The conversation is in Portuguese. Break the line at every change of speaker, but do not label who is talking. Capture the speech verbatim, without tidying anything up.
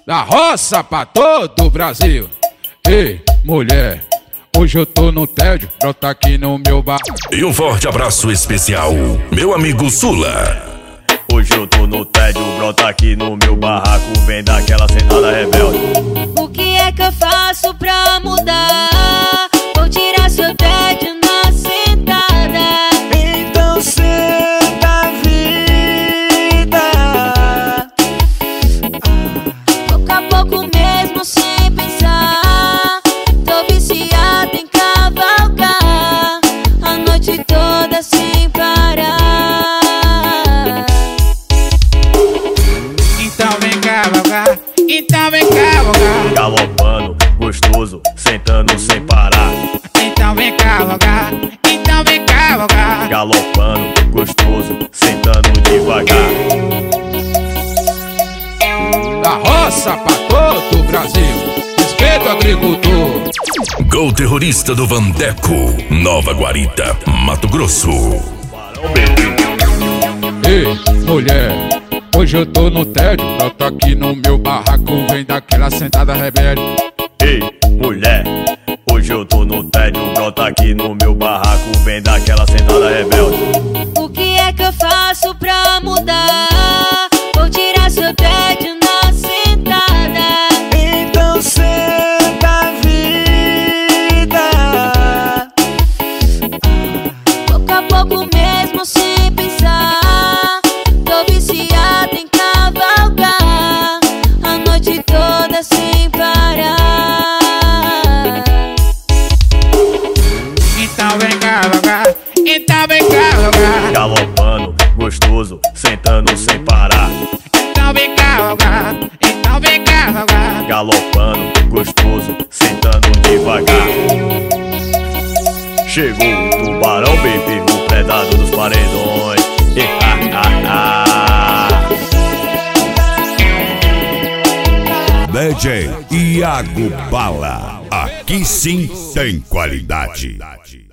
Da roça pra todo o Brasil. Ei, mulher, hoje eu tô no tédio, brota aqui no meu bar.
E um forte abraço especial, meu amigo Sula.
Hoje eu tô no tédio, brota aqui no meu barraco, vem daquela sentada rebelde.
O que é que eu faço pra mudar? Vou tirar seu tédio na sentada.
Então senta, vida.
Pouco a pouco mesmo sem pensar. Tô viciada em cavalgar a noite toda sem parar.
Então vem cavalgar, então vem cavalgar.
Galopando, gostoso, sentando sem parar.
Então vem cavalgar, então vem cavalgar.
Galopando, gostoso, sentando devagar.
Da roça pra todo o Brasil, respeito ao agricultor.
Gol terrorista do Vandeco, Nova Guarita, Mato Grosso.
Ei, mulher, hoje eu tô no tédio, brota aqui no meu barraco, vem daquela sentada rebelde.
Ei, mulher, hoje eu tô no tédio, brota aqui no meu barraco, vem daquela sentada rebelde.
O que é que eu faço pra mudar? Vou tirar seu tédio na sentada.
Então senta, vida.
Pouco a pouco mesmo sem pensar. Tô viciada em cavalgar a noite toda sem parar.
Então vem cavalgar, então vem cavalgar.
Galopando, gostoso, sentando sem parar.
Então vem cavalgar, então vem cavalgar.
Galopando, gostoso, sentando devagar. Chegou o tubarão, bebê, o predador dos paredões. E, ah, ah, ah.
D J Iago Bala, aqui sim tem qualidade.